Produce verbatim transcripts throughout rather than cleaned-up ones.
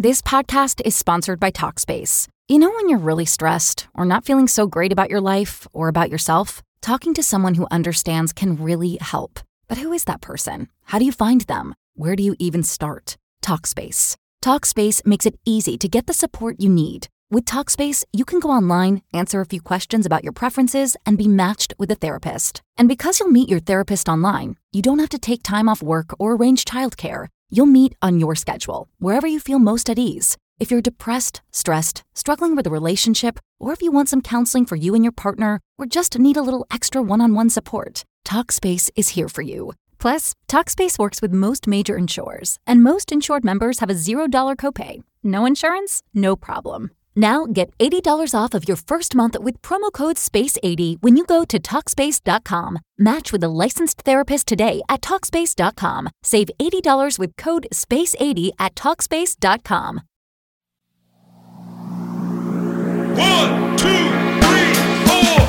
This podcast is sponsored by Talkspace. You know when you're really stressed or not feeling so great about your life or about yourself? Talking to someone who understands can really help. But who is that person? How do you find them? Where do you even start? Talkspace. Talkspace makes it easy to get the support you need. With Talkspace, you can go online, answer a few questions about your preferences, and be matched with a therapist. And because you'll meet your therapist online, you don't have to take time off work or arrange childcare. You'll meet on your schedule, wherever you feel most at ease. If you're depressed, stressed, struggling with a relationship, or if you want some counseling for you and your partner, or just need a little extra one-on-one support, Talkspace is here for you. Plus, Talkspace works with most major insurers, and most insured members have a zero dollar copay. No insurance? No problem. Now get eighty dollars off of your first month with promo code space eighty when you go to Talkspace dot com. Match with a licensed therapist today at Talkspace dot com. Save eighty dollars with code space eighty at Talkspace dot com. One, two, three, four.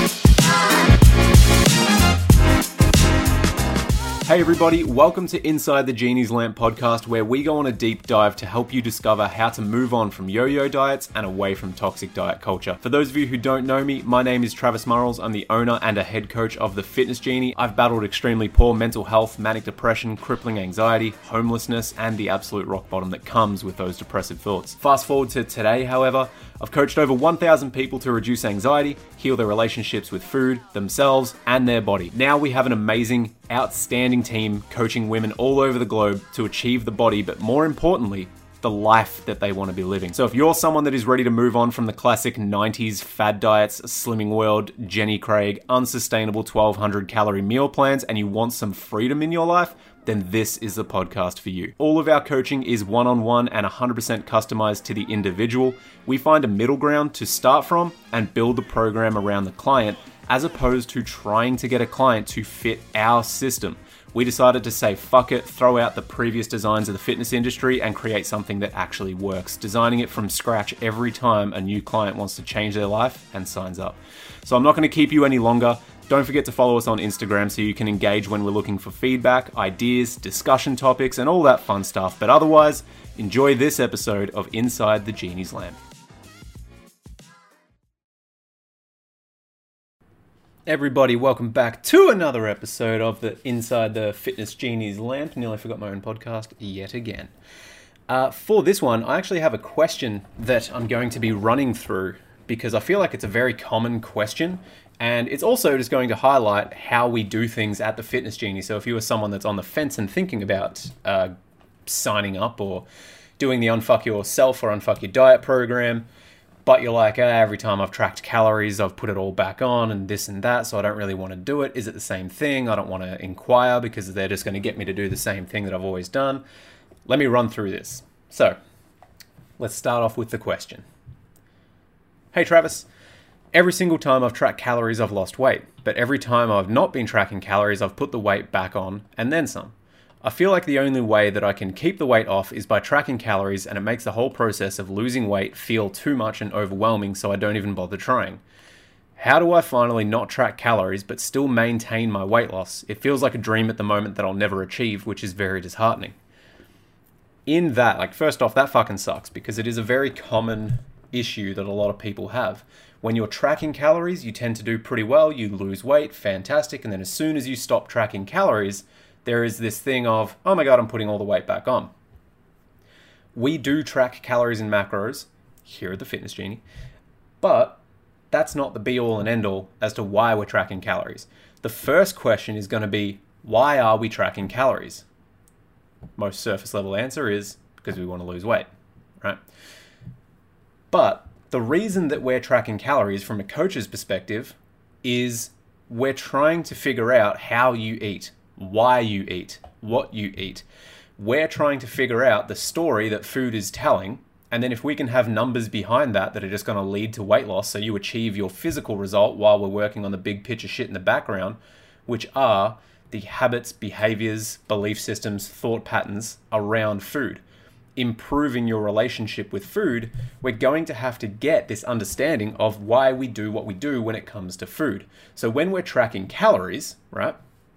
Hey everybody, welcome to Inside the Genie's Lamp podcast, where we go on a deep dive to help you discover how to move on from yo-yo diets and away from toxic diet culture. For those of you who don't know me, my name is Travis Murrells. I'm the owner and a head coach of The Fitness Genie. I've battled extremely poor mental health, manic depression, crippling anxiety, homelessness, and the absolute rock bottom that comes with those depressive thoughts. Fast forward to today, however, I've coached over one thousand people to reduce anxiety, heal their relationships with food, themselves, and their body. Now we have an amazing, outstanding team coaching women all over the globe to achieve the body, but more importantly, the life that they want to be living. So if you're someone that is ready to move on from the classic nineties fad diets, Slimming World, Jenny Craig, unsustainable twelve hundred calorie meal plans, and you want some freedom in your life, then this is the podcast for you. All of our coaching is one-on-one and one hundred percent customized to the individual. We find a middle ground to start from and build the program around the client, as opposed to trying to get a client to fit our system. We decided to say, fuck it, throw out the previous designs of the fitness industry and create something that actually works, designing it from scratch every time a new client wants to change their life and signs up. So I'm not going to keep you any longer. Don't forget to follow us on Instagram so you can engage when we're looking for feedback, ideas, discussion topics, and all that fun stuff. But otherwise, enjoy this episode of Inside the Genie's Lamp. Everybody, welcome back to another episode of the Inside the Fitness Genie's Lamp. Nearly forgot my own podcast yet again. Uh, for this one, I actually have a question that I'm going to be running through because I feel like it's a very common question. And it's also just going to highlight how we do things at the Fitness Genie. So if you are someone that's on the fence and thinking about uh, signing up or doing the Unfuck Yourself or Unfuck Your Diet program, but you're like, ah, every time I've tracked calories, I've put it all back on and this and that, so I don't really want to do it. Is it the same thing? I don't want to inquire because they're just going to get me to do the same thing that I've always done. Let me run through this. So let's start off with the question. Hey, Travis. Every single time I've tracked calories, I've lost weight, but every time I've not been tracking calories, I've put the weight back on and then some. I feel like the only way that I can keep the weight off is by tracking calories, and it makes the whole process of losing weight feel too much and overwhelming, so I don't even bother trying. How do I finally not track calories but still maintain my weight loss? It feels like a dream at the moment that I'll never achieve, which is very disheartening. In that, like, first off, that fucking sucks because it is a very common issue that a lot of people have. When you're tracking calories, you tend to do pretty well, you lose weight, fantastic, and then as soon as you stop tracking calories, there is this thing of, oh my god, I'm putting all the weight back on. We do track calories and macros here at the Fitness Genie, but that's not the be-all and end-all as to why we're tracking calories. The first question is going to be, why are we tracking calories? Most surface level answer is because we want to lose weight, right? But the reason that we're tracking calories from a coach's perspective is we're trying to figure out how you eat, why you eat, what you eat. We're trying to figure out the story that food is telling, and then if we can have numbers behind that that are just going to lead to weight loss so you achieve your physical result while we're working on the big picture shit in the background, which are the habits, behaviors, belief systems, thought patterns around food. Improving your relationship with food, we're going to have to get this understanding of why we do what we do when it comes to food. So when we're tracking calories, right,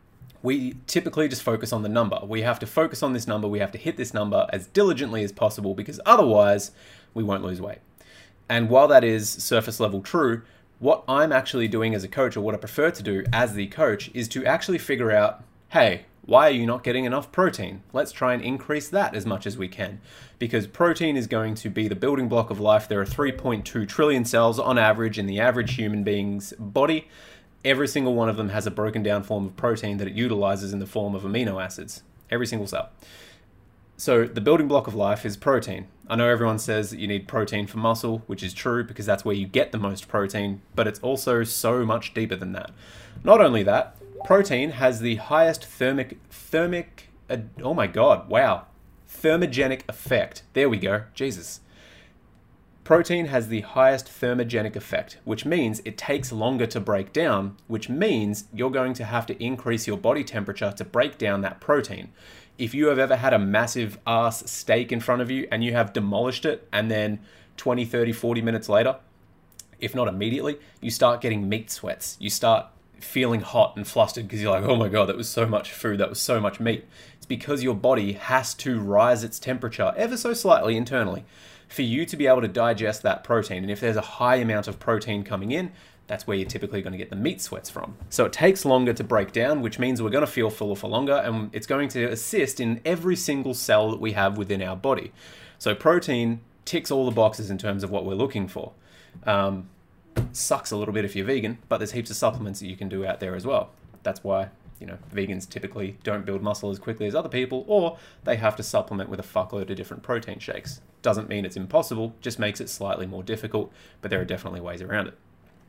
we typically just focus on the number. We have to focus on this number. We have to hit this number as diligently as possible because otherwise we won't lose weight. And while that is surface level true, what I'm actually doing as a coach, or what I prefer to do as the coach, is to actually figure out, hey, why are you not getting enough protein? Let's try and increase that as much as we can. Because protein is going to be the building block of life. There are three point two trillion cells on average in the average human being's body. Every single one of them has a broken down form of protein that it utilizes in the form of amino acids. Every single cell. So the building block of life is protein. I know everyone says that you need protein for muscle, which is true because that's where you get the most protein, but it's also so much deeper than that. Not only that, protein has the highest thermic, thermic, uh, oh my god, wow, thermogenic effect. There we go, Jesus. Protein has the highest thermogenic effect, which means it takes longer to break down, which means you're going to have to increase your body temperature to break down that protein. If you have ever had a massive ass steak in front of you and you have demolished it, and then twenty, thirty, forty minutes later, if not immediately, you start getting meat sweats. You start feeling hot and flustered because you're like, oh my god, that was so much food, that was so much meat. It's because your body has to rise its temperature ever so slightly internally for you to be able to digest that protein. And if there's a high amount of protein coming in, that's where you're typically going to get the meat sweats from. So it takes longer to break down, which means we're going to feel fuller for longer, and it's going to assist in every single cell that we have within our body. So protein ticks all the boxes in terms of what we're looking for. Um, sucks a little bit if you're vegan, but there's heaps of supplements that you can do out there as well. That's why, you know, vegans typically don't build muscle as quickly as other people, or they have to supplement with a fuckload of different protein shakes. Doesn't mean it's impossible, just makes it slightly more difficult, but there are definitely ways around it.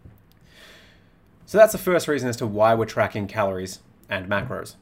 So that's the first reason as to why we're tracking calories and macros,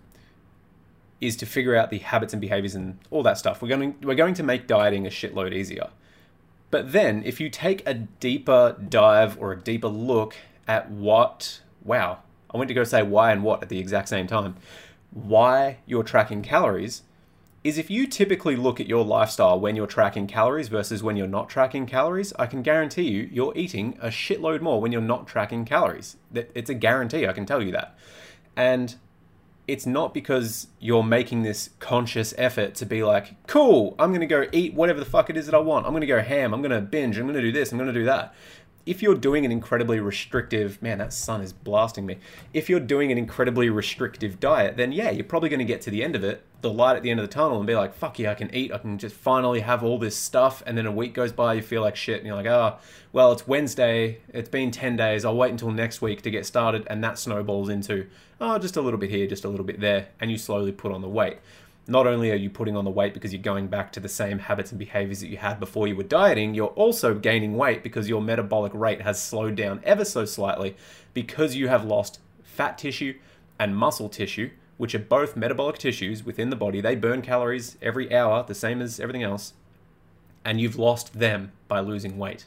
is to figure out the habits and behaviors and all that stuff. We're going to, we're going to make dieting a shitload easier. But then if you take a deeper dive or a deeper look at what, wow, I went to go say why and what at the exact same time, why you're tracking calories, is if you typically look at your lifestyle when you're tracking calories versus when you're not tracking calories, I can guarantee you, you're eating a shitload more when you're not tracking calories. It's a guarantee, I can tell you that. And it's not because you're making this conscious effort to be like, cool, I'm going to go eat whatever the fuck it is that I want. I'm going to go ham, I'm going to binge, I'm going to do this, I'm going to do that. If you're doing an incredibly restrictive, man, that sun is blasting me. If you're doing an incredibly restrictive diet, then yeah, you're probably going to get to the end of it, the light at the end of the tunnel, and be like, fuck yeah, I can eat. I can just finally have all this stuff. And then a week goes by, you feel like shit. And you're like, oh, well, it's Wednesday. It's been ten days. I'll wait until next week to get started. And that snowballs into, oh, just a little bit here, just a little bit there. And you slowly put on the weight. Not only are you putting on the weight because you're going back to the same habits and behaviors that you had before you were dieting, you're also gaining weight because your metabolic rate has slowed down ever so slightly because you have lost fat tissue and muscle tissue, which are both metabolic tissues within the body. They burn calories every hour, the same as everything else, and you've lost them by losing weight.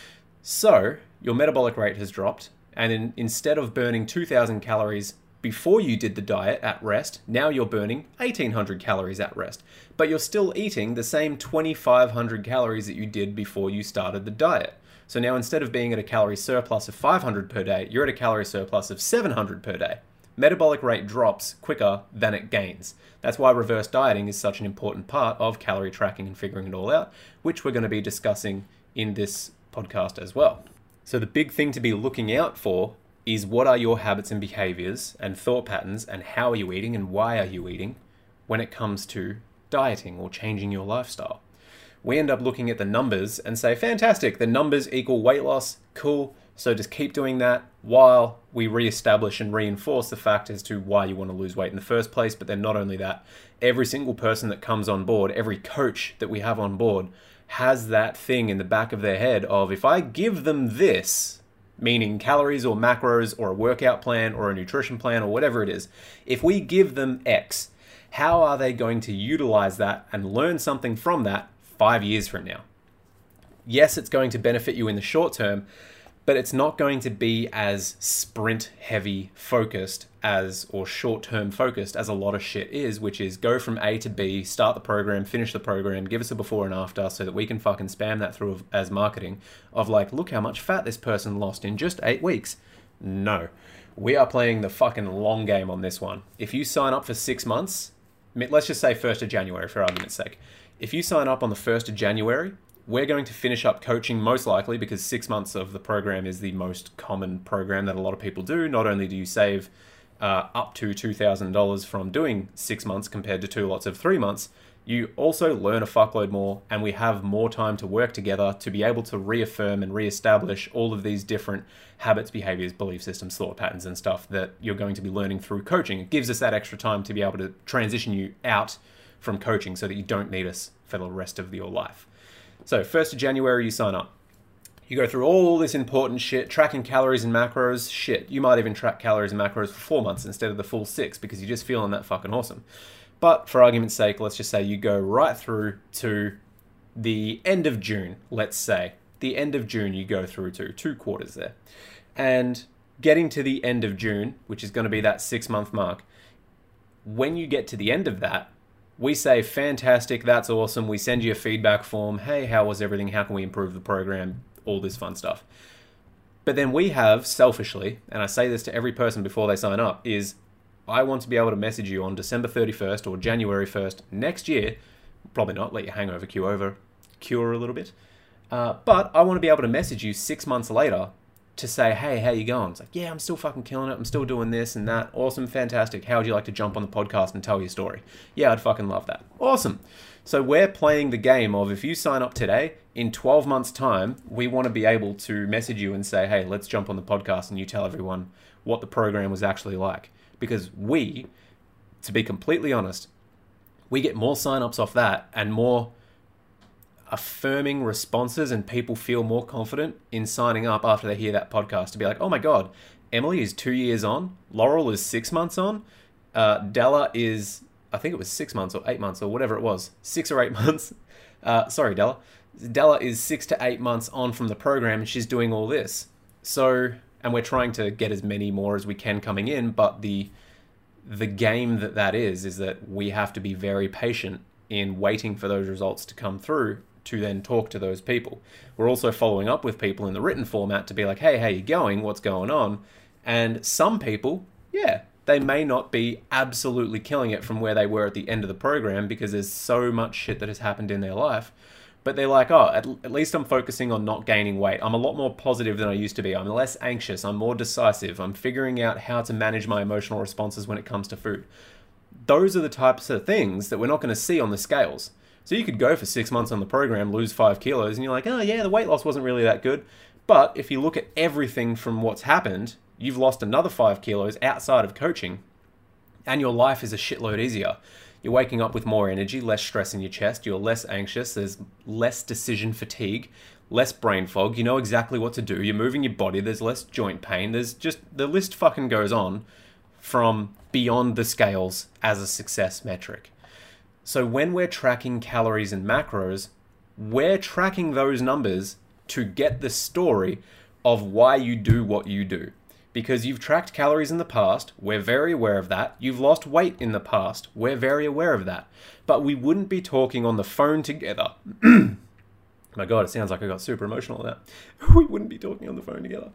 So your metabolic rate has dropped, and in, instead of burning two thousand calories before you did the diet at rest, now you're burning eighteen hundred calories at rest, but you're still eating the same twenty-five hundred calories that you did before you started the diet. So now instead of being at a calorie surplus of five hundred per day, you're at a calorie surplus of seven hundred per day. Metabolic rate drops quicker than it gains. That's why reverse dieting is such an important part of calorie tracking and figuring it all out, which we're going to be discussing in this podcast as well. So the big thing to be looking out for is what are your habits and behaviors and thought patterns, and how are you eating and why are you eating when it comes to dieting or changing your lifestyle. We end up looking at the numbers and say, fantastic, the numbers equal weight loss, cool, so just keep doing that while we reestablish and reinforce the fact as to why you want to lose weight in the first place. But then not only that, every single person that comes on board, every coach that we have on board has that thing in the back of their head of, if I give them this, meaning calories or macros or a workout plan or a nutrition plan or whatever it is, if we give them X, how are they going to utilize that and learn something from that five years from now? Yes, it's going to benefit you in the short term, but it's not going to be as sprint heavy focused as, or short term focused as a lot of shit is, which is go from A to B, start the program, finish the program, give us a before and after so that we can fucking spam that through as marketing of like, look how much fat this person lost in just eight weeks. No, We are playing the fucking long game on this one. If you sign up for six months, let's just say first of January for argument's sake. If you sign up on the first of January, we're going to finish up coaching most likely because six months of the program is the most common program that a lot of people do. Not only do you save uh, up to two thousand dollars from doing six months compared to two lots of three months, you also learn a fuckload more, and we have more time to work together to be able to reaffirm and reestablish all of these different habits, behaviors, belief systems, thought patterns, and stuff that you're going to be learning through coaching. It gives us that extra time to be able to transition you out from coaching so that you don't need us for the rest of your life. So first of January, you sign up. You go through all this important shit, tracking calories and macros. Shit, you might even track calories and macros for four months instead of the full six because you're just feeling that fucking awesome. But for argument's sake, let's just say you go right through to the end of June, let's say. The end of June you go through to, two quarters there. And getting to the end of June, which is going to be that six-month mark, when you get to the end of that, we say, fantastic, that's awesome. We send you a feedback form. Hey, how was everything? How can we improve the program? All this fun stuff. But then we have, selfishly, and I say this to every person before they sign up, is I want to be able to message you on December thirty-first or January first next year. Probably not, let your hangover cure over, cure a little bit. Uh, but I want to be able to message you six months later to say, hey, how you going? It's like, yeah, I'm still fucking killing it. I'm still doing this and that. Awesome, fantastic. How would you like to jump on the podcast and tell your story? Yeah, I'd fucking love that. Awesome. So we're playing the game of if you sign up today, in twelve months' time, we want to be able to message you and say, hey, let's jump on the podcast and you tell everyone what the program was actually like. Because we, to be completely honest, we get more sign-ups off that and more affirming responses, and people feel more confident in signing up after they hear that podcast to be like, oh my God, Emily is two years on, Laurel is six months on, uh, Della is, I think it was six months or eight months or whatever it was, six or eight months. Uh, sorry, Della. Della is six to eight months on from the program and she's doing all this. So... and we're trying to get as many more as we can coming in, but the the game that that is, is that we have to be very patient in waiting for those results to come through to then talk to those people. We're also following up with people in the written format to be like, hey, how you going? What's going on? And some people, yeah, they may not be absolutely killing it from where they were at the end of the program because there's so much shit that has happened in their life. But they're like, oh, at, at least I'm focusing on not gaining weight. I'm a lot more positive than I used to be. I'm less anxious. I'm more decisive. I'm figuring out how to manage my emotional responses when it comes to food. Those are the types of things that we're not going to see on the scales. So you could go for six months on the program, lose five kilos, and you're like, oh yeah, the weight loss wasn't really that good. But if you look at everything from what's happened, you've lost another five kilos outside of coaching, and your life is a shitload easier. You're waking up with more energy, less stress in your chest, you're less anxious, there's less decision fatigue, less brain fog, you know exactly what to do, you're moving your body, there's less joint pain, there's just, the list fucking goes on from beyond the scales as a success metric. So when we're tracking calories and macros, we're tracking those numbers to get the story of why you do what you do. Because you've tracked calories in the past, we're very aware of that. You've lost weight in the past, we're very aware of that. But we wouldn't be talking on the phone together. My God, it sounds like I got super emotional with that. We wouldn't be talking on the phone together.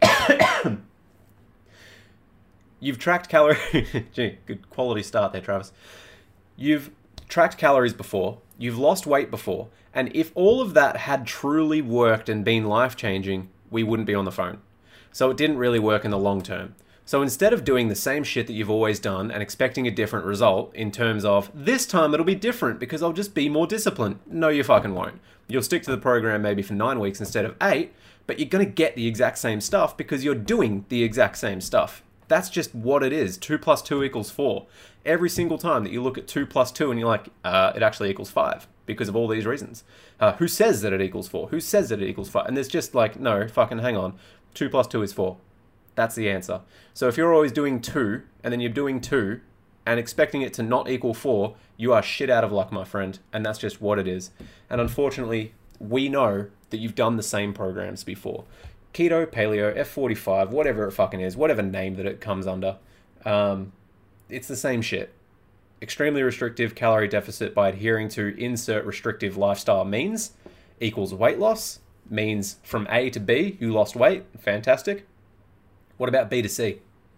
You've tracked calories... Gee, good quality start there, Travis. You've tracked calories before, you've lost weight before, and if all of that had truly worked and been life-changing, we wouldn't be on the phone. So it didn't really work in the long term. So instead of doing the same shit that you've always done and expecting a different result in terms of, this time it'll be different because I'll just be more disciplined. No, you fucking won't. You'll stick to the program maybe for nine weeks instead of eight, but you're going to get the exact same stuff because you're doing the exact same stuff. That's just what it is. Two plus two equals four. Every single time that you look at two plus two and you're like, uh, it actually equals five because of all these reasons. Uh, who says that it equals four? Who says that it equals five? And there's just like, no, fucking hang on. Two plus two is four. That's the answer. So if you're always doing two, and then you're doing two, and expecting it to not equal four, you are shit out of luck, my friend. And that's just what it is. And unfortunately, we know that you've done the same programs before. Keto, paleo, F forty-five, whatever it fucking is, whatever name that it comes under. Um, it's the same shit. Extremely restrictive calorie deficit by adhering to insert restrictive lifestyle means equals weight loss. Means from A to B, you lost weight. Fantastic. What about B to C?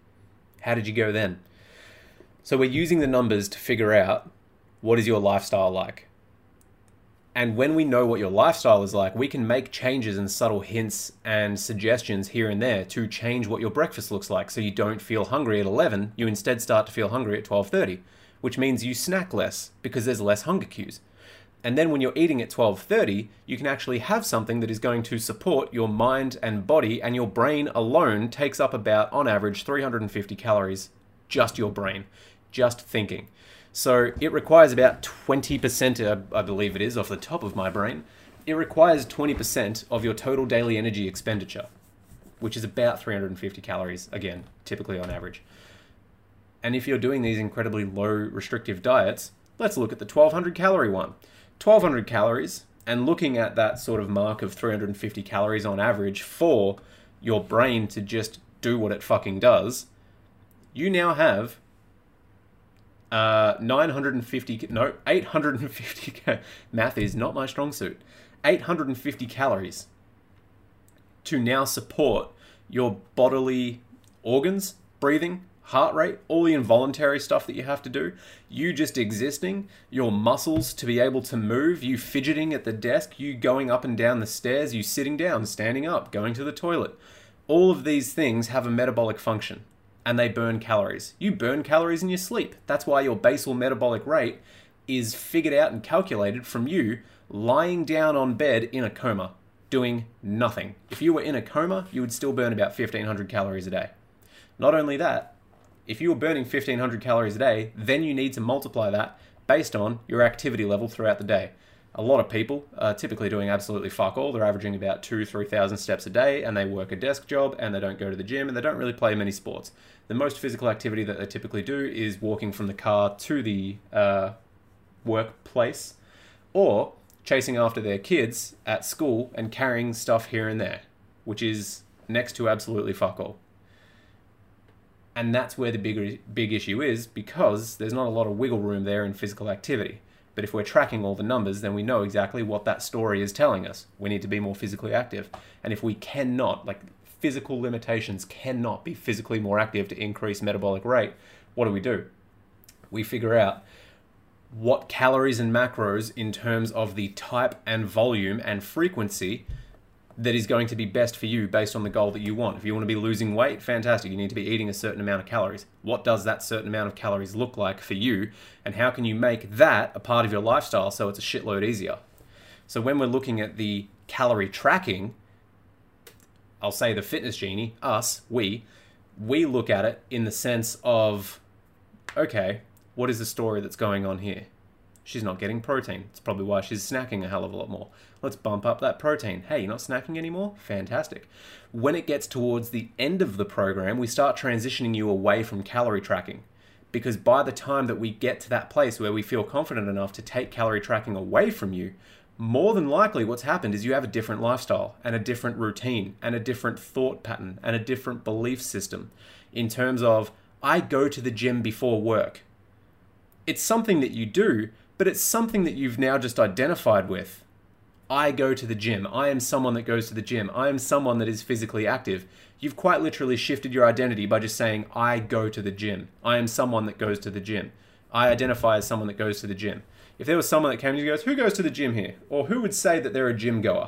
How did you go then? So we're using the numbers to figure out what is your lifestyle like. And when we know what your lifestyle is like, we can make changes and subtle hints and suggestions here and there to change what your breakfast looks like. So you don't feel hungry at eleven, you instead start to feel hungry at twelve thirty, which means you snack less because there's less hunger cues. And then when you're eating at twelve thirty, you can actually have something that is going to support your mind and body, and your brain alone takes up about, on average, three hundred fifty calories, just your brain, just thinking. So it requires about twenty percent, I believe it is, off the top of my brain. It requires twenty percent of your total daily energy expenditure, which is about three hundred fifty calories, again, typically on average. And if you're doing these incredibly low restrictive diets, let's look at the twelve hundred calorie one. twelve hundred calories, and looking at that sort of mark of three hundred fifty calories on average for your brain to just do what it fucking does, you now have Uh, nine hundred fifty, no, eight hundred fifty, math is not my strong suit, eight hundred fifty calories to now support your bodily organs, breathing, heart rate, all the involuntary stuff that you have to do, you just existing, your muscles to be able to move, you fidgeting at the desk, you going up and down the stairs, you sitting down, standing up, going to the toilet. All of these things have a metabolic function. And they burn calories. You burn calories in your sleep. That's why your basal metabolic rate is figured out and calculated from you lying down on bed in a coma, doing nothing. If you were in a coma, you would still burn about fifteen hundred calories a day. Not only that, if you were burning fifteen hundred calories a day, then you need to multiply that based on your activity level throughout the day. A lot of people are typically doing absolutely fuck all. They're averaging about two, three thousand steps a day, and they work a desk job, and they don't go to the gym, and they don't really play many sports. The most physical activity that they typically do is walking from the car to the uh, workplace, or chasing after their kids at school and carrying stuff here and there, which is next to absolutely fuck all. And that's where the big, big issue is, because there's not a lot of wiggle room there in physical activity. But if we're tracking all the numbers, then we know exactly what that story is telling us. We need to be more physically active. And if we cannot, like physical limitations cannot be physically more active to increase metabolic rate, what do we do? We figure out what calories and macros in terms of the type and volume and frequency that is going to be best for you based on the goal that you want. If you want to be losing weight, fantastic. You need to be eating a certain amount of calories. What does that certain amount of calories look like for you? And how can you make that a part of your lifestyle so it's a shitload easier? So when we're looking at the calorie tracking, I'll say the Fitness Genie, us, we, we look at it in the sense of, okay, what is the story that's going on here? She's not getting protein. It's probably why she's snacking a hell of a lot more. Let's bump up that protein. Hey, you're not snacking anymore? Fantastic. When it gets towards the end of the program, we start transitioning you away from calorie tracking. Because by the time that we get to that place where we feel confident enough to take calorie tracking away from you, more than likely what's happened is you have a different lifestyle and a different routine and a different thought pattern and a different belief system in terms of, I go to the gym before work. It's something that you do, but it's something that you've now just identified with. I go to the gym. I am someone that goes to the gym. I am someone that is physically active. You've quite literally shifted your identity by just saying, I go to the gym. I am someone that goes to the gym. I identify as someone that goes to the gym. If there was someone that came to you and goes, who goes to the gym here? Or who would say that they're a gym goer?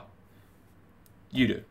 You do.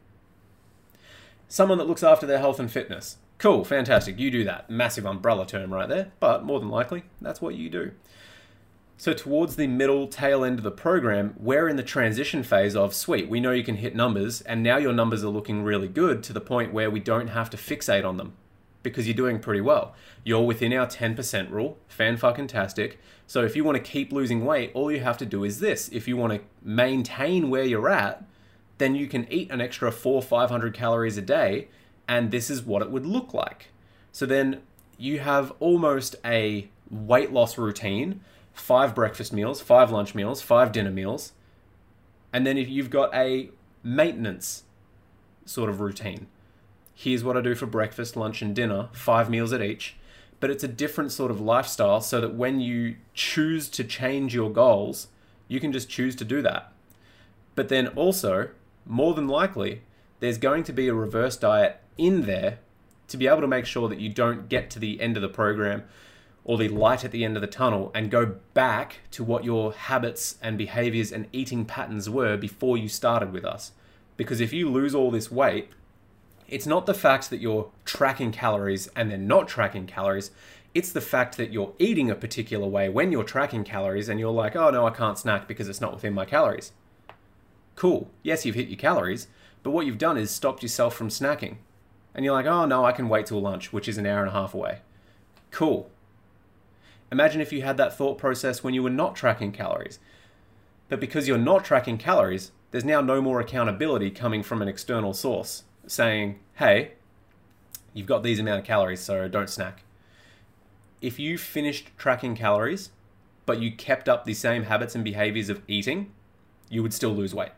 Someone that looks after their health and fitness. Cool, fantastic. You do that. Massive umbrella term right there. But more than likely, that's what you do. So towards the middle tail end of the program, we're in the transition phase of, sweet, we know you can hit numbers, and now your numbers are looking really good to the point where we don't have to fixate on them because you're doing pretty well. You're within our ten percent rule, fan-fucking-tastic. So if you want to keep losing weight, all you have to do is this. If you want to maintain where you're at, then you can eat an extra four, five hundred calories a day, and this is what it would look like. So then you have almost a weight loss routine, five breakfast meals, five lunch meals, five dinner meals. And then if you've got a maintenance sort of routine. Here's what I do for breakfast, lunch, and dinner, five meals at each. But it's a different sort of lifestyle so that when you choose to change your goals, you can just choose to do that. But then also, more than likely, there's going to be a reverse diet in there to be able to make sure that you don't get to the end of the program or the light at the end of the tunnel and go back to what your habits and behaviors and eating patterns were before you started with us. Because if you lose all this weight, it's not the fact that you're tracking calories and then not tracking calories. It's the fact that you're eating a particular way when you're tracking calories and you're like, oh no, I can't snack because it's not within my calories. Cool. Yes, you've hit your calories, but what you've done is stopped yourself from snacking. And you're like, oh no, I can wait till lunch, which is an hour and a half away. Cool. Imagine if you had that thought process when you were not tracking calories. But because you're not tracking calories, there's now no more accountability coming from an external source saying, hey, you've got these amount of calories, so don't snack. If you finished tracking calories, but you kept up the same habits and behaviors of eating, you would still lose weight.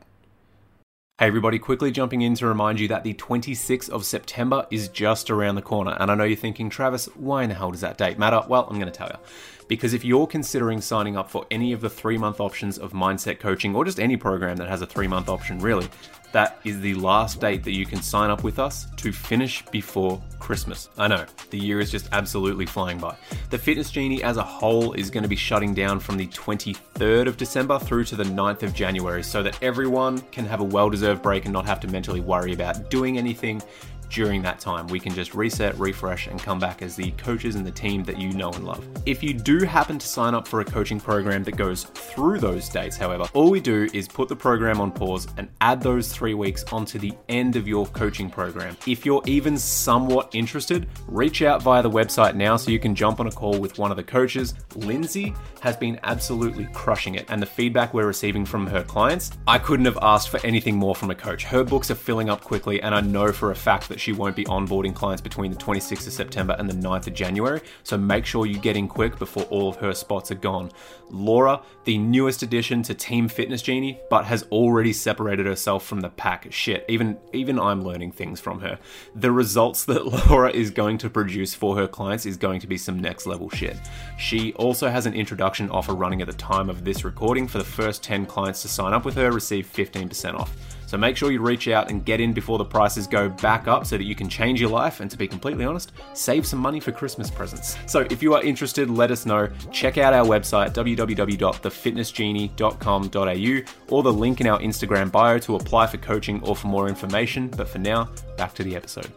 Hey everybody, quickly jumping in to remind you that the twenty-sixth of September is just around the corner. And I know you're thinking, Travis, why in the hell does that date matter? Well, I'm going to tell you. Because if you're considering signing up for any of the three-month options of mindset coaching, or just any program that has a three-month option really, that is the last date that you can sign up with us to finish before Christmas. I know, the year is just absolutely flying by. The Fitness Genie as a whole is going to be shutting down from the twenty-third of December through to the ninth of January so that everyone can have a well-deserved break and not have to mentally worry about doing anything during that time. We can just reset, refresh, and come back as the coaches and the team that you know and love. If you do happen to sign up for a coaching program that goes through those dates, however, all we do is put the program on pause and add those three weeks onto the end of your coaching program. If you're even somewhat interested, reach out via the website now so you can jump on a call with one of the coaches. Lindsay has been absolutely crushing it, and the feedback we're receiving from her clients, I couldn't have asked for anything more from a coach. Her books are filling up quickly, and I know for a fact that she won't be onboarding clients between the twenty-sixth of September and the ninth of January, so make sure you get in quick before all of her spots are gone. Laura, the newest addition to Team Fitness Genie, but has already separated herself from the pack. Shit, even, even I'm learning things from her. The results that Laura is going to produce for her clients is going to be some next level shit. She also has an introduction offer running at the time of this recording. For the first ten clients to sign up with her, receive fifteen percent off. So make sure you reach out and get in before the prices go back up so that you can change your life and, to be completely honest, save some money for Christmas presents. So if you are interested, let us know. Check out our website, w w w dot the fitness genie dot com dot a u, or the link in our Instagram bio to apply for coaching or for more information. But for now, back to the episode.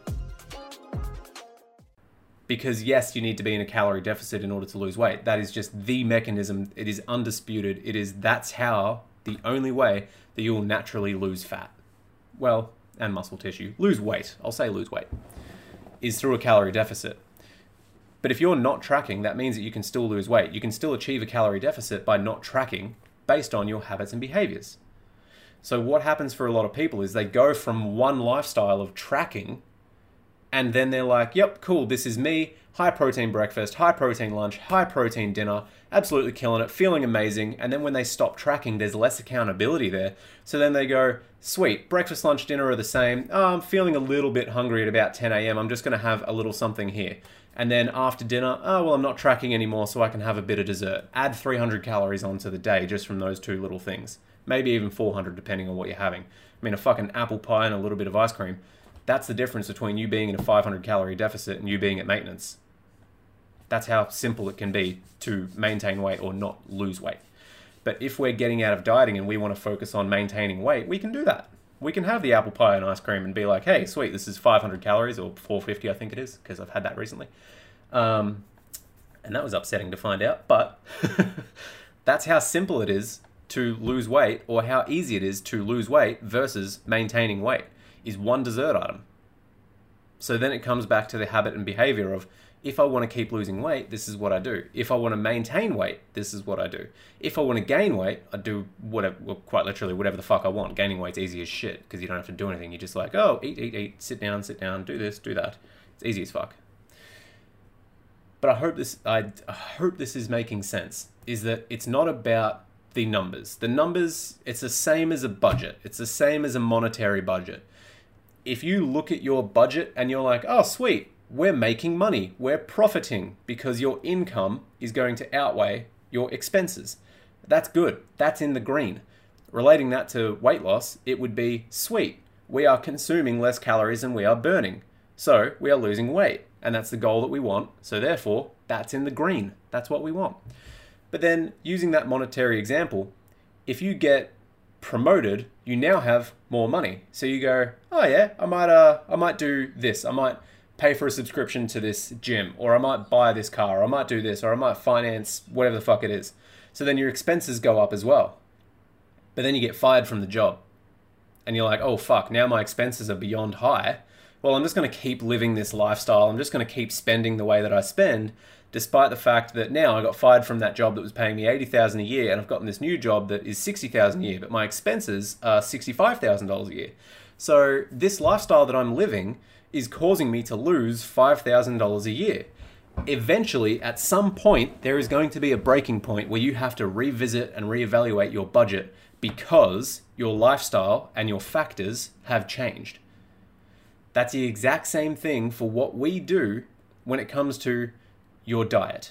Because yes, you need to be in a calorie deficit in order to lose weight. That is just the mechanism. It is undisputed. It is, that's how, the only way that you will naturally lose fat. Well, and muscle tissue. Lose weight. I'll say lose weight. Is through a calorie deficit. But if you're not tracking, that means that you can still lose weight. You can still achieve a calorie deficit by not tracking based on your habits and behaviors. So what happens for a lot of people is they go from one lifestyle of tracking, and then they're like, yep, cool, this is me. High protein breakfast, high protein lunch, high protein dinner, absolutely killing it, feeling amazing. And then when they stop tracking, there's less accountability there. So then they go, sweet, breakfast, lunch, dinner are the same. Oh, I'm feeling a little bit hungry at about ten a.m. I'm just going to have a little something here. And then after dinner, oh, well, I'm not tracking anymore, so I can have a bit of dessert. Add three hundred calories onto the day just from those two little things. Maybe even four hundred, depending on what you're having. I mean, a fucking apple pie and a little bit of ice cream. That's the difference between you being in a five hundred calorie deficit and you being at maintenance. That's how simple it can be to maintain weight or not lose weight. But if we're getting out of dieting and we want to focus on maintaining weight, we can do that. We can have the apple pie and ice cream and be like, hey, sweet, this is five hundred calories, or four hundred fifty, I think it is, because I've had that recently. Um, and that was upsetting to find out, but that's how simple it is to lose weight, or how easy it is to lose weight versus maintaining weight, is one dessert item. So then it comes back to the habit and behavior of, if I want to keep losing weight, this is what I do. If I want to maintain weight, this is what I do. If I want to gain weight, I do whatever, well, quite literally whatever the fuck I want. Gaining weight's easy as shit because you don't have to do anything. You're just like, oh, eat, eat, eat, sit down, sit down, do this, do that. It's easy as fuck. But I hope this, I, I hope this is making sense. Is that it's not about the numbers. The numbers, it's the same as a budget. It's the same as a monetary budget. If you look at your budget and you're like, oh, sweet, we're making money, we're profiting because your income is going to outweigh your expenses. That's good. That's in the green. Relating that to weight loss, it would be, sweet, we are consuming less calories than we are burning. So we are losing weight, and that's the goal that we want. So therefore, that's in the green. That's what we want. But then using that monetary example, if you get promoted, you now have more money. So you go, oh yeah, I might uh I might do this. I might pay for a subscription to this gym, or I might buy this car, or I might do this, or I might finance whatever the fuck it is. So then your expenses go up as well. But then you get fired from the job. And you're like, oh fuck, now my expenses are beyond high. Well, I'm just going to keep living this lifestyle. I'm just going to keep spending the way that I spend, despite the fact that now I got fired from that job that was paying me eighty thousand dollars a year, and I've gotten this new job that is sixty thousand dollars a year, but my expenses are sixty-five thousand dollars a year. So this lifestyle that I'm living is causing me to lose five thousand dollars a year. Eventually, at some point, there is going to be a breaking point where you have to revisit and reevaluate your budget because your lifestyle and your factors have changed. That's the exact same thing for what we do when it comes to your diet.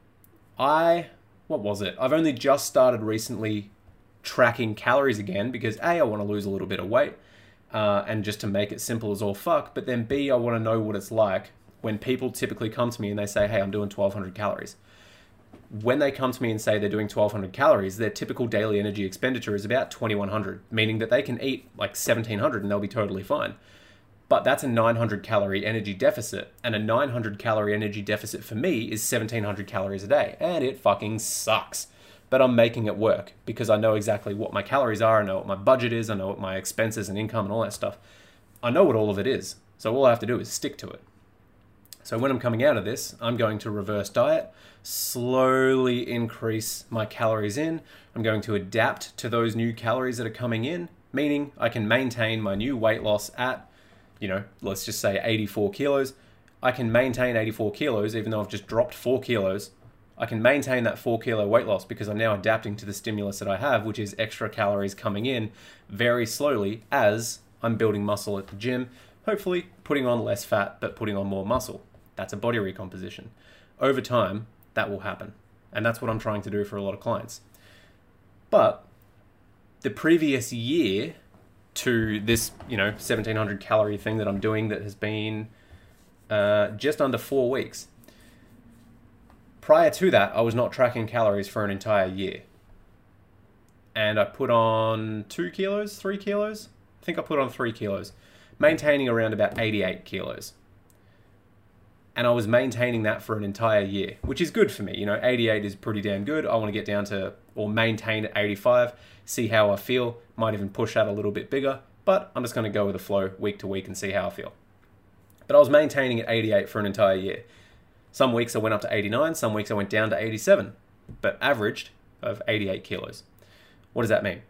I, what was it? I've only just started recently tracking calories again because A, I want to lose a little bit of weight uh, and just to make it simple as all fuck. But then B, I want to know what it's like when people typically come to me and they say, hey, I'm doing twelve hundred calories. When they come to me and say they're doing twelve hundred calories, their typical daily energy expenditure is about twenty-one hundred, meaning that they can eat like seventeen hundred and they'll be totally fine. But that's a nine hundred calorie energy deficit. And a nine hundred calorie energy deficit for me is seventeen hundred calories a day. And it fucking sucks. But I'm making it work because I know exactly what my calories are. I know what my budget is. I know what my expenses and income and all that stuff. I know what all of it is. So all I have to do is stick to it. So when I'm coming out of this, I'm going to reverse diet, slowly increase my calories in. I'm going to adapt to those new calories that are coming in, meaning I can maintain my new weight loss at, you know, let's just say eighty-four kilos. I can maintain eighty-four kilos, even though I've just dropped four kilos. I can maintain that four kilo weight loss because I'm now adapting to the stimulus that I have, which is extra calories coming in very slowly as I'm building muscle at the gym, hopefully putting on less fat, but putting on more muscle. That's a body recomposition. Over time, that will happen. And that's what I'm trying to do for a lot of clients. But the previous year to this, you know, seventeen hundred calorie thing that I'm doing that has been uh, just under four weeks. Prior to that, I was not tracking calories for an entire year. And I put on two kilos, three kilos? I think I put on three kilos, maintaining around about eighty-eight kilos. And I was maintaining that for an entire year, which is good for me. You know, eighty-eight is pretty damn good. I want to get down to, or maintain at eighty-five, see how I feel. Might even push that a little bit bigger, but I'm just going to go with the flow week to week and see how I feel. But I was maintaining at eighty-eight for an entire year. Some weeks I went up to eighty-nine, some weeks I went down to eighty-seven, but averaged of eighty-eight kilos. What does that mean?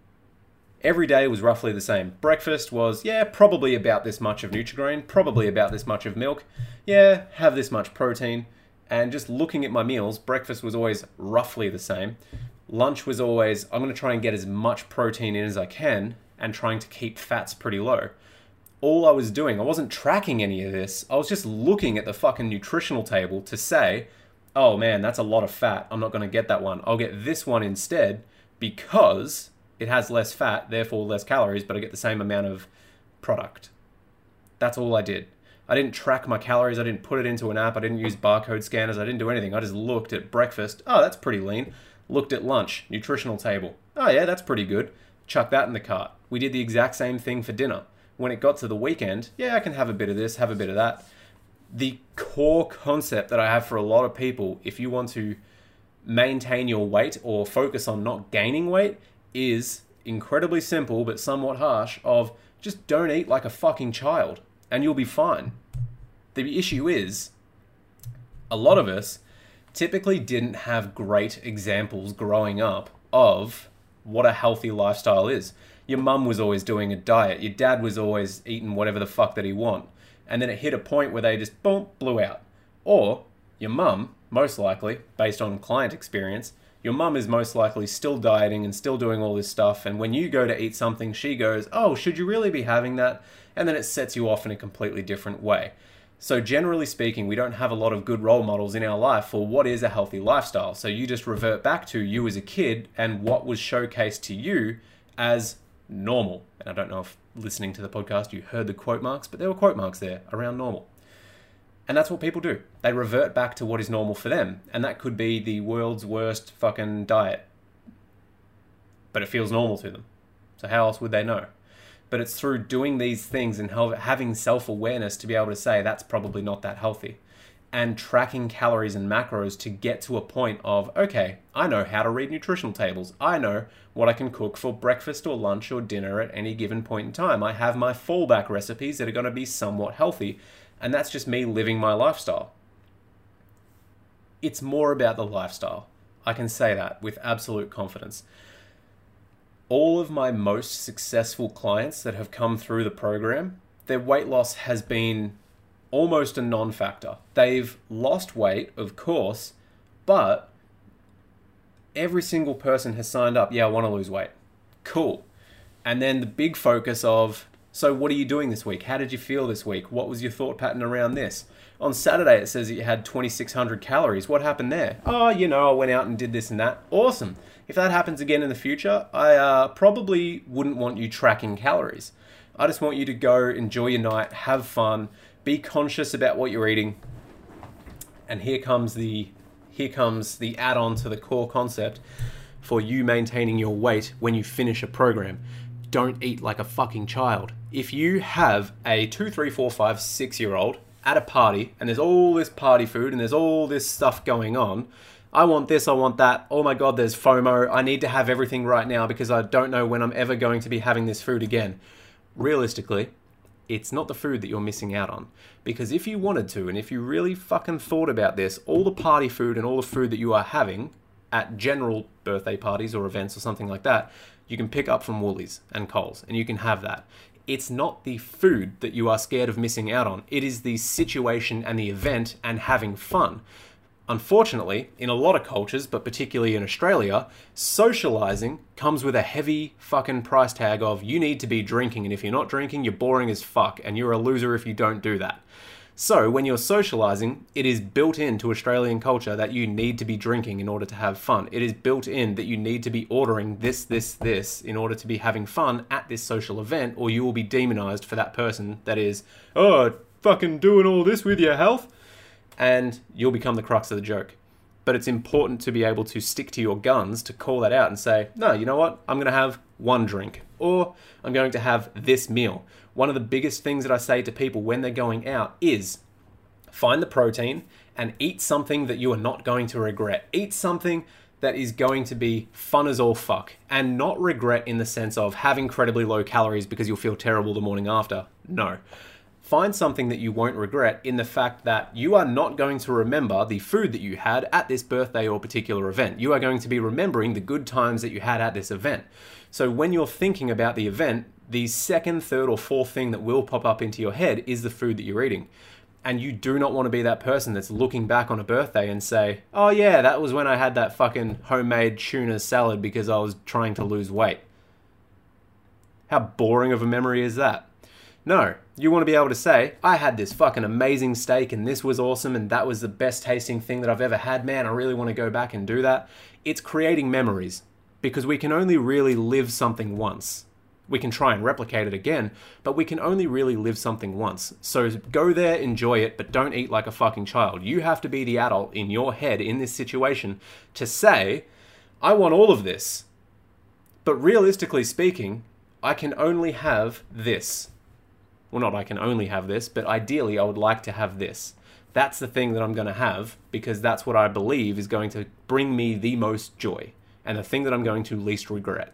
Every day was roughly the same. Breakfast was, yeah, probably about this much of Nutri-Grain, probably about this much of milk. Yeah, have this much protein. And just looking at my meals, breakfast was always roughly the same. Lunch was always, I'm going to try and get as much protein in as I can and trying to keep fats pretty low. All I was doing, I wasn't tracking any of this. I was just looking at the fucking nutritional table to say, oh man, that's a lot of fat. I'm not going to get that one. I'll get this one instead because it has less fat, therefore less calories, but I get the same amount of product. That's all I did. I didn't track my calories. I didn't put it into an app. I didn't use barcode scanners. I didn't do anything. I just looked at breakfast. Oh, that's pretty lean. Looked at lunch, nutritional table. Oh yeah, that's pretty good. Chuck that in the cart. We did the exact same thing for dinner. When it got to the weekend, yeah, I can have a bit of this, have a bit of that. The core concept that I have for a lot of people, if you want to maintain your weight or focus on not gaining weight, is incredibly simple but somewhat harsh of just don't eat like a fucking child and you'll be fine. The issue is a lot of us typically didn't have great examples growing up of what a healthy lifestyle is. Your mum was always doing a diet. Your dad was always eating whatever the fuck that he want. And then it hit a point where they just boom, blew out. Or your mum, most likely, based on client experience, your mum is most likely still dieting and still doing all this stuff. And when you go to eat something, she goes, oh, should you really be having that? And then it sets you off in a completely different way. So generally speaking, we don't have a lot of good role models in our life for what is a healthy lifestyle. So you just revert back to you as a kid and what was showcased to you as normal. And I don't know if listening to the podcast you heard the quote marks, but there were quote marks there around normal. And that's what people do. They revert back to what is normal for them. And that could be the world's worst fucking diet. But it feels normal to them. So how else would they know? But it's through doing these things and having self-awareness to be able to say that's probably not that healthy. And tracking calories and macros to get to a point of, okay, I know how to read nutritional tables. I know what I can cook for breakfast or lunch or dinner at any given point in time. I have my fallback recipes that are going to be somewhat healthy. And that's just me living my lifestyle. It's more about the lifestyle. I can say that with absolute confidence. All of my most successful clients that have come through the program, their weight loss has been almost a non-factor. They've lost weight, of course, but every single person has signed up, yeah, I want to lose weight. Cool. And then the big focus of, so what are you doing this week? How did you feel this week? What was your thought pattern around this? On Saturday, it says that you had twenty-six hundred calories. What happened there? Oh, you know, I went out and did this and that. Awesome. If that happens again in the future, I uh, probably wouldn't want you tracking calories. I just want you to go enjoy your night, have fun, be conscious about what you're eating. And here comes the here comes the add-on to the core concept for you maintaining your weight when you finish a program. Don't eat like a fucking child. If you have a two, three, four, five, six year old at a party and there's all this party food and there's all this stuff going on, I want this, I want that, oh my god, there's FOMO, I need to have everything right now because I don't know when I'm ever going to be having this food again. Realistically, it's not the food that you're missing out on. Because if you wanted to, and if you really fucking thought about this, all the party food and all the food that you are having at general birthday parties or events or something like that, you can pick up from Woolies and Coles, and you can have that. It's not the food that you are scared of missing out on. It is the situation and the event and having fun. Unfortunately, in a lot of cultures, but particularly in Australia, socializing comes with a heavy fucking price tag of you need to be drinking, and if you're not drinking, you're boring as fuck, and you're a loser if you don't do that. So when you're socializing, it is built into Australian culture that you need to be drinking in order to have fun. It is built in that you need to be ordering this, this, this in order to be having fun at this social event, or you will be demonized for that person that is, oh, fucking doing all this with your health, and you'll become the crux of the joke. But it's important to be able to stick to your guns to call that out and say, no, you know what? I'm going to have one drink, or I'm going to have this meal. One of the biggest things that I say to people when they're going out is find the protein and eat something that you are not going to regret. Eat something that is going to be fun as all fuck, and not regret in the sense of having incredibly low calories because you'll feel terrible the morning after. No. Find something that you won't regret in the fact that you are not going to remember the food that you had at this birthday or particular event. You are going to be remembering the good times that you had at this event. So when you're thinking about the event, the second, third, or fourth thing that will pop up into your head is the food that you're eating. And you do not want to be that person that's looking back on a birthday and say, oh yeah, that was when I had that fucking homemade tuna salad because I was trying to lose weight. How boring of a memory is that? No, you want to be able to say, I had this fucking amazing steak and this was awesome and that was the best tasting thing that I've ever had. Man, I really want to go back and do that. It's creating memories because we can only really live something once. We can try and replicate it again, but we can only really live something once. So go there, enjoy it, but don't eat like a fucking child. You have to be the adult in your head in this situation to say, I want all of this. But realistically speaking, I can only have this. Well, not I can only have this, but ideally I would like to have this. That's the thing that I'm going to have because that's what I believe is going to bring me the most joy and the thing that I'm going to least regret.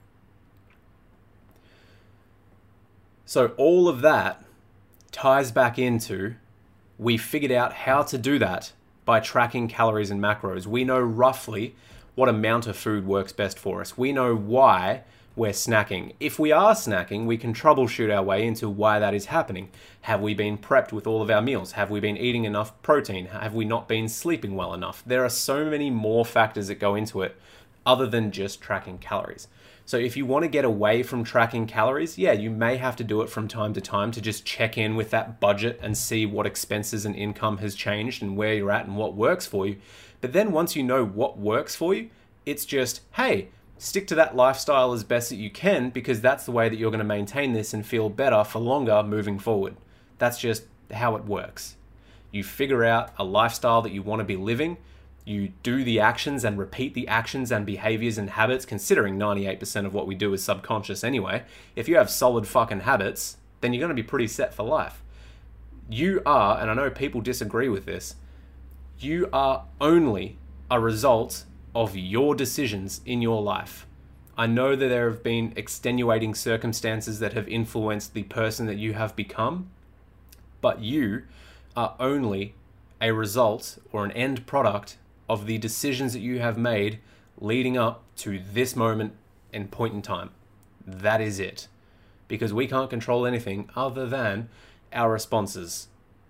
So all of that ties back into we figured out how to do that by tracking calories and macros. We know roughly what amount of food works best for us. We know why we're snacking. If we are snacking, we can troubleshoot our way into why that is happening. Have we been prepped with all of our meals? Have we been eating enough protein? Have we not been sleeping well enough? There are so many more factors that go into it other than just tracking calories. So if you want to get away from tracking calories, yeah, you may have to do it from time to time to just check in with that budget and see what expenses and income has changed and where you're at and what works for you. But then once you know what works for you, it's just, hey, Stick to that lifestyle as best that you can, because that's the way that you're going to maintain this and feel better for longer moving forward. That's just how it works. You figure out a lifestyle that you want to be living, you do the actions and repeat the actions and behaviors and habits, considering ninety-eight percent of what we do is subconscious anyway. If you have solid fucking habits, then you're going to be pretty set for life. You are, and I know people disagree with this, you are only a result of your decisions in your life. I know that there have been extenuating circumstances that have influenced the person that you have become, but you are only a result or an end product of the decisions that you have made leading up to this moment and point in time. That is it. Because we can't control anything other than our responses.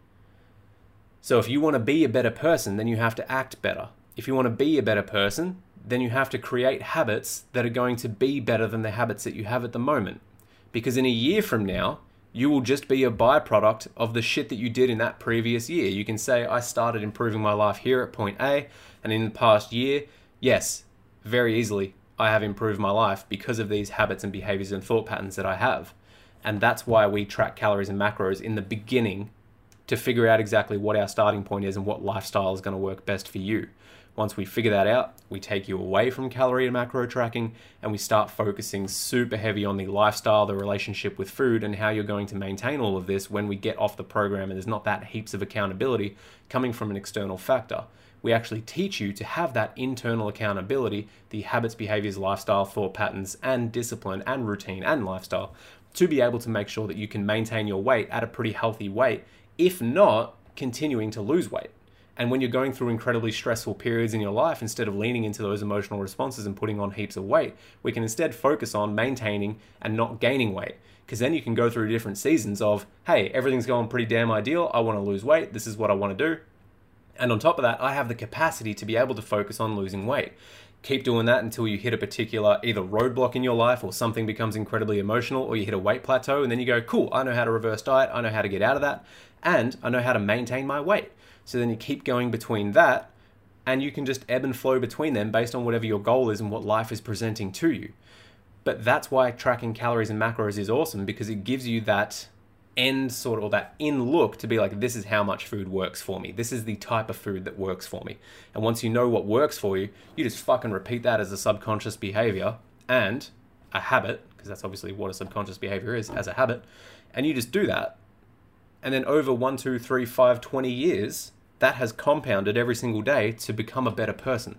So if you want to be a better person, then you have to act better. If you want to be a better person, then you have to create habits that are going to be better than the habits that you have at the moment. Because in a year from now, you will just be a byproduct of the shit that you did in that previous year. You can say, I started improving my life here at point A, and in the past year, yes, very easily, I have improved my life because of these habits and behaviors and thought patterns that I have. And that's why we track calories and macros in the beginning, to figure out exactly what our starting point is and what lifestyle is going to work best for you. Once we figure that out, we take you away from calorie and macro tracking, and we start focusing super heavy on the lifestyle, the relationship with food, and how you're going to maintain all of this when we get off the program and there's not that heaps of accountability coming from an external factor. We actually teach you to have that internal accountability, the habits, behaviors, lifestyle, thought patterns, and discipline, and routine, and lifestyle, to be able to make sure that you can maintain your weight at a pretty healthy weight, if not continuing to lose weight. And when you're going through incredibly stressful periods in your life, instead of leaning into those emotional responses and putting on heaps of weight, we can instead focus on maintaining and not gaining weight. Because then you can go through different seasons of, hey, everything's going pretty damn ideal, I want to lose weight, this is what I want to do. And on top of that, I have the capacity to be able to focus on losing weight. Keep doing that until you hit a particular either roadblock in your life, or something becomes incredibly emotional, or you hit a weight plateau, and then you go, cool, I know how to reverse diet, I know how to get out of that, and I know how to maintain my weight. So then you keep going between that, and you can just ebb and flow between them based on whatever your goal is and what life is presenting to you. But that's why tracking calories and macros is awesome, because it gives you that end sort of, or that in look to be like, this is how much food works for me. This is the type of food that works for me. And once you know what works for you, you just fucking repeat that as a subconscious behavior and a habit, because that's obviously what a subconscious behavior is, as a habit. And you just do that. And then over one, two, three, five, twenty years, that has compounded every single day to become a better person.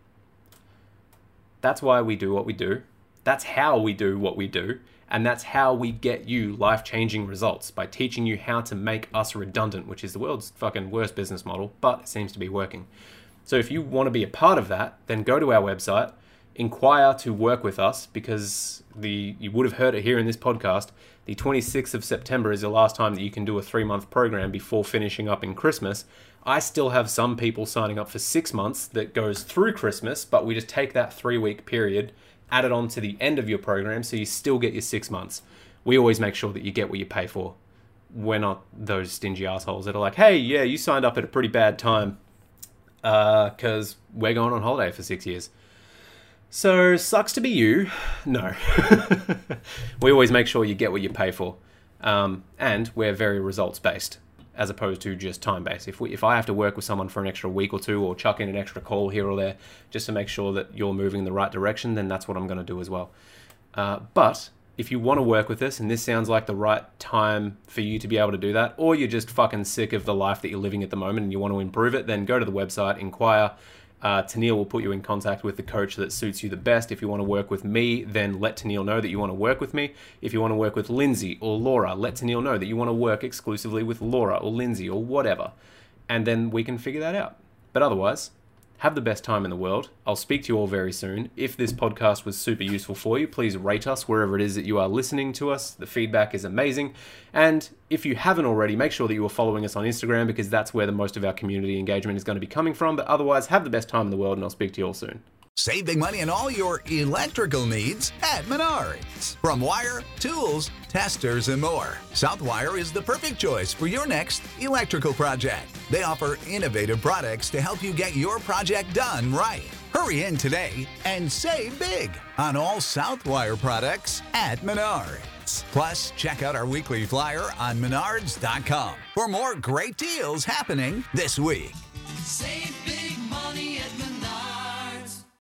That's why we do what we do. That's how we do what we do. And that's how we get you life-changing results, by teaching you how to make us redundant, which is the world's fucking worst business model, but it seems to be working. So if you want to be a part of that, then go to our website, inquire to work with us, because the you would have heard it here in this podcast, the twenty-sixth of September is the last time that you can do a three-month program before finishing up in Christmas. I still have some people signing up for six months that goes through Christmas, but we just take that three-week period, add it on to the end of your program, so you still get your six months. We always make sure that you get what you pay for. We're not those stingy assholes that are like, hey, yeah, you signed up at a pretty bad time because uh, we're going on holiday for six years. So, sucks to be you. No. We always make sure you get what you pay for. Um, and we're very results-based, as opposed to just time-based. If we, if I have to work with someone for an extra week or two, or chuck in an extra call here or there, just to make sure that you're moving in the right direction, then that's what I'm going to do as well. Uh, but if you want to work with us, and this sounds like the right time for you to be able to do that, or you're just fucking sick of the life that you're living at the moment and you want to improve it, then go to the website, inquire. Uh, Tennille will put you in contact with the coach that suits you the best. If you want to work with me, then let Tennille know that you want to work with me. If you want to work with Lindsay or Laura, let Tennille know that you want to work exclusively with Laura or Lindsay or whatever. And then we can figure that out. But otherwise, have the best time in the world. I'll speak to you all very soon. If this podcast was super useful for you, please rate us wherever it is that you are listening to us. The feedback is amazing. And if you haven't already, make sure that you are following us on Instagram, because that's where the most of our community engagement is going to be coming from. But otherwise, have the best time in the world, and I'll speak to you all soon. Save big money on all your electrical needs at Menards. From wire, tools, testers, and more, Southwire is the perfect choice for your next electrical project. They offer innovative products to help you get your project done right. Hurry in today and save big on all Southwire products at Menards. Plus, check out our weekly flyer on menards dot com for more great deals happening this week. Save